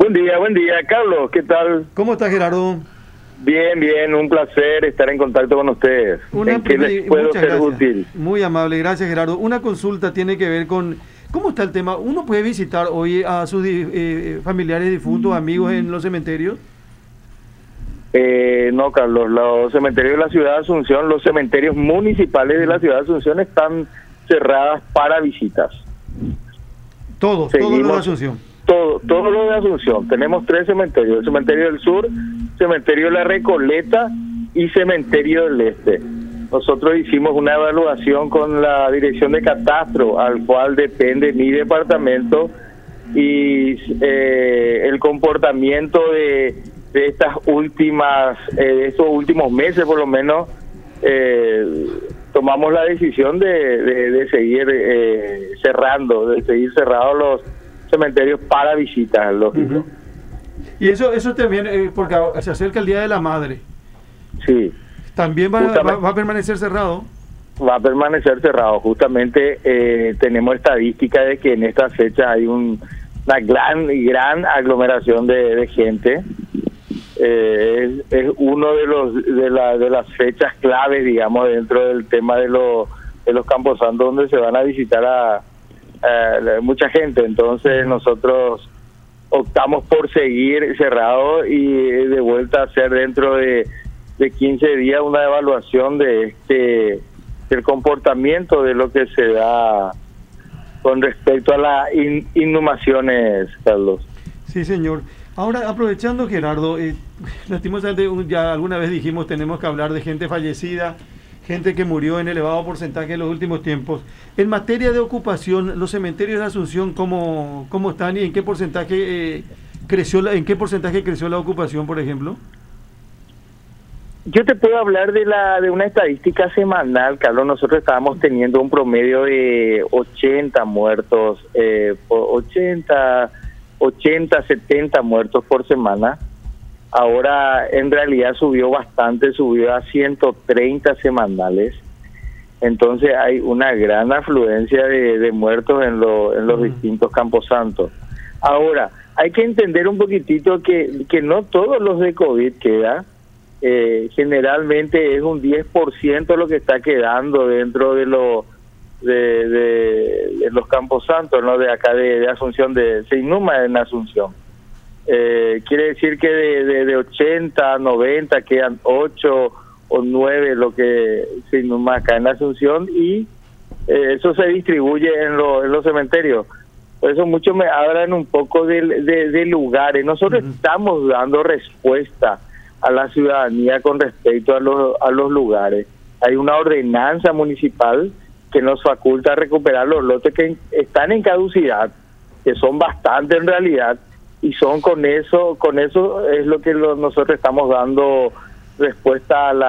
Buen día, Carlos, ¿qué tal? ¿Cómo estás, Gerardo? Bien, bien, un placer estar en contacto con ustedes. ¿En qué les puedo ser útil? Muy amable, gracias, Gerardo. Una consulta tiene que ver con, ¿cómo está el tema? ¿Uno puede visitar hoy a sus familiares difuntos, amigos en los cementerios? No, Carlos, los cementerios de la ciudad de Asunción, los cementerios municipales de la ciudad de Asunción están cerradas para visitas. Todos los de Asunción. Todo lo de Asunción. Tenemos 3 cementerios: el cementerio del sur, cementerio de la Recoleta y cementerio del este. Nosotros hicimos una evaluación con la dirección de catastro, al cual depende mi departamento, y el comportamiento de estas últimas, estos últimos meses por lo menos, tomamos la decisión de seguir cerrando, de seguir cerrados los cementerios para visitas, lógico. Y eso también, porque se acerca el Día de la Madre. Sí. ¿También va a permanecer cerrado? Va a permanecer cerrado. Justamente tenemos estadística de que en esta fecha hay una gran aglomeración de gente. Es uno de las fechas claves, digamos, dentro del tema de los camposantos, donde se van a visitar a mucha gente. Entonces nosotros optamos por seguir cerrado y de vuelta a hacer dentro de 15 días una evaluación de del comportamiento de lo que se da con respecto a las inhumaciones, Carlos. Sí, señor. Ahora, aprovechando, Gerardo, lastimosamente ya alguna vez dijimos tenemos que hablar de gente fallecida, gente que murió en elevado porcentaje en los últimos tiempos. En materia de ocupación, los cementerios de Asunción, ¿cómo están y en qué porcentaje creció la ocupación, por ejemplo? Yo te puedo hablar de una estadística semanal, Carlos. Nosotros estábamos teniendo un promedio de 80 muertos, 80, 70 muertos por semana. Ahora en realidad subió bastante, subió a 130 semanales. Entonces hay una gran afluencia de muertos en los distintos camposantos. Ahora, hay que entender un poquitito que no todos los de COVID quedan. Generalmente es un 10% lo que está quedando dentro de los camposantos, ¿no? De acá de Asunción, se inhuma en Asunción. Quiere decir que de 80 a 90 quedan 8 o 9 lo que se inhuma acá en Asunción, y eso se distribuye en los cementerios. Por eso muchos me hablan un poco de lugares. Nosotros estamos dando respuesta a la ciudadanía con respecto a los lugares. Hay una ordenanza municipal que nos faculta recuperar los lotes que están en caducidad, que son bastantes en realidad, y son con eso es lo que nosotros estamos dando respuesta a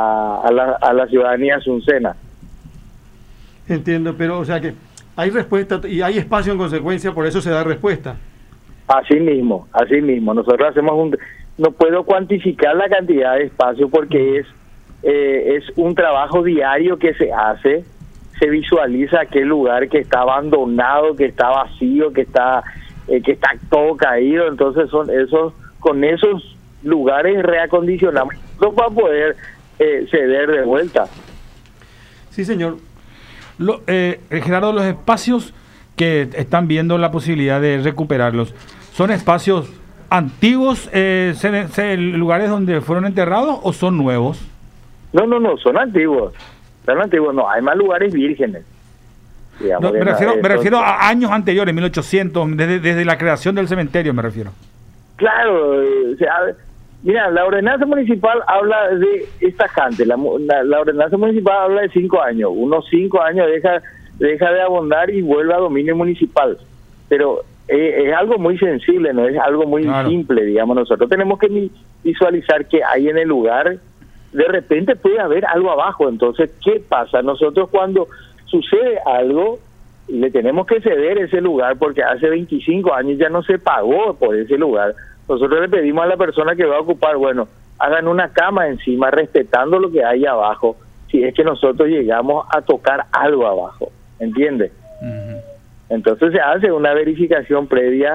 la ciudadanía asuncena. Entiendo, pero o sea que hay respuesta y hay espacio en consecuencia, por eso se da respuesta. Así mismo. Nosotros hacemos no puedo cuantificar la cantidad de espacio porque es un trabajo diario que se hace. Se visualiza aquel lugar que está abandonado, que está vacío, que está todo caído. Entonces con esos lugares reacondicionamos para poder ceder de vuelta. Sí, señor. Gerardo, los espacios que están viendo la posibilidad de recuperarlos, ¿son espacios antiguos, lugares donde fueron enterrados, o son nuevos? No, son antiguos. No, hay más lugares vírgenes. Digamos, me refiero a años anteriores, 1800, desde la creación del cementerio me refiero. Claro, mira, la ordenanza municipal habla de esta gente, la ordenanza municipal habla de 5 años, unos 5 años deja de abondar y vuelve a dominio municipal, pero es algo muy sensible, no es algo muy simple, digamos. Nosotros tenemos que visualizar que hay en el lugar, de repente puede haber algo abajo. Entonces, ¿qué pasa? Nosotros cuando sucede algo, le tenemos que ceder ese lugar, porque hace 25 años ya no se pagó por ese lugar. Nosotros le pedimos a la persona que va a ocupar, bueno, hagan una cama encima, respetando lo que hay abajo, si es que nosotros llegamos a tocar algo abajo, ¿entiende? Entonces se hace una verificación previa,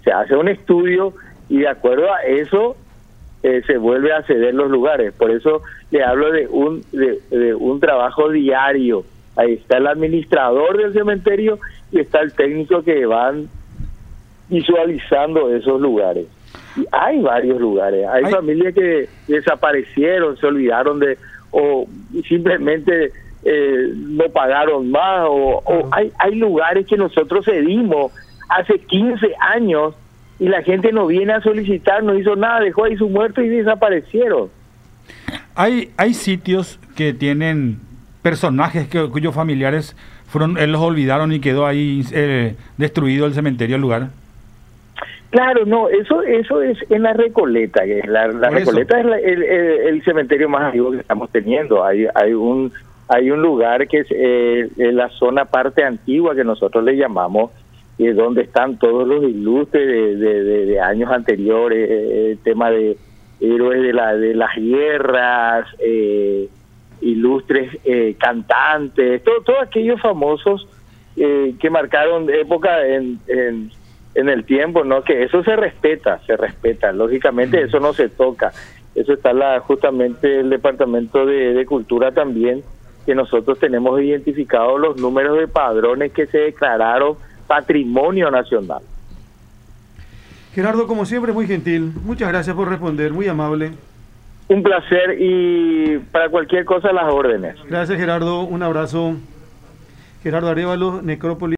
se hace un estudio y de acuerdo a eso se vuelve a ceder los lugares. Por eso le hablo de un trabajo diario. Ahí está el administrador del cementerio y está el técnico que van visualizando esos lugares. Y hay varios lugares. Hay familias que desaparecieron, se olvidaron o simplemente no pagaron más, o hay lugares que nosotros cedimos hace 15 años y la gente no viene a solicitar, no hizo nada, dejó ahí su muerto y desaparecieron. Hay sitios que tienen personajes cuyos familiares los olvidaron y quedó ahí destruido el cementerio, el lugar. Claro, no, eso es en la Recoleta, que la Recoleta es el cementerio más antiguo que estamos teniendo. Hay un lugar que es la zona parte antigua que nosotros le llamamos, donde están todos los ilustres de años anteriores, el tema de héroes de las guerras, ilustres cantantes, todos aquellos famosos que marcaron época en el tiempo, ¿no? Que eso se respeta, lógicamente eso no se toca. Eso está justamente el Departamento de Cultura también, que nosotros tenemos identificados los números de padrones que se declararon Patrimonio Nacional. Gerardo, como siempre, muy gentil. Muchas gracias por responder, muy amable. Un placer y para cualquier cosa las órdenes. Gracias, Gerardo. Un abrazo. Gerardo Arévalo, Necrópolis.